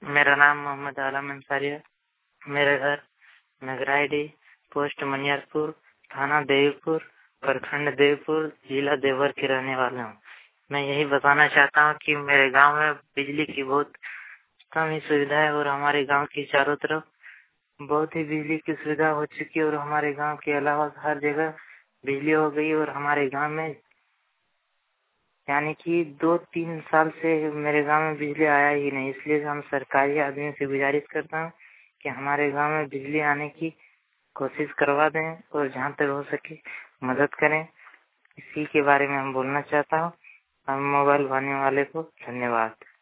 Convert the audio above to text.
मेरा नाम मोहम्मद आलम अंसारी है। मेरा घर नगराईडी, पोस्ट मनियारपुर, थाना देवपुर, प्रखंड देवपुर, जिला देवघर की रहने वाला हूँ। मैं यही बताना चाहता हूँ कि मेरे गांव में बिजली की बहुत कम ही सुविधा है और हमारे गांव की चारों तरफ बहुत ही बिजली की सुविधा हो चुकी है और हमारे गांव के अलावा हर जगह बिजली हो गई और हमारे गांव में यानी कि 2-3 साल से मेरे गांव में बिजली आया ही नहीं। इसलिए हम सरकारी आदमी से गुजारिश करता हूँ कि हमारे गांव में बिजली आने की कोशिश करवा दें और जहां तक हो सके मदद करें। इसी के बारे में हम बोलना चाहता हूँ। हम मोबाइल वाले को धन्यवाद।